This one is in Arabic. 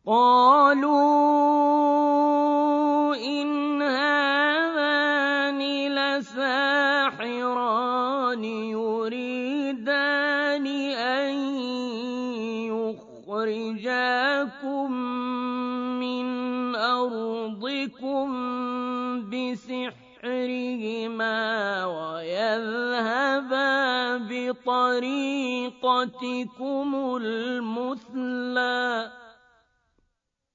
قَالُوا إِنْ هَٰذَانِ لَسَاحِرَانِ يُرِيدَانِ أَن يُخْرِجَاكُم مِّنْ أَرْضِكُم بِسِحْرِهِمَا وَيَذْهَبَا بِطَرِيقَتِكُمُ الْمُثْلَىٰ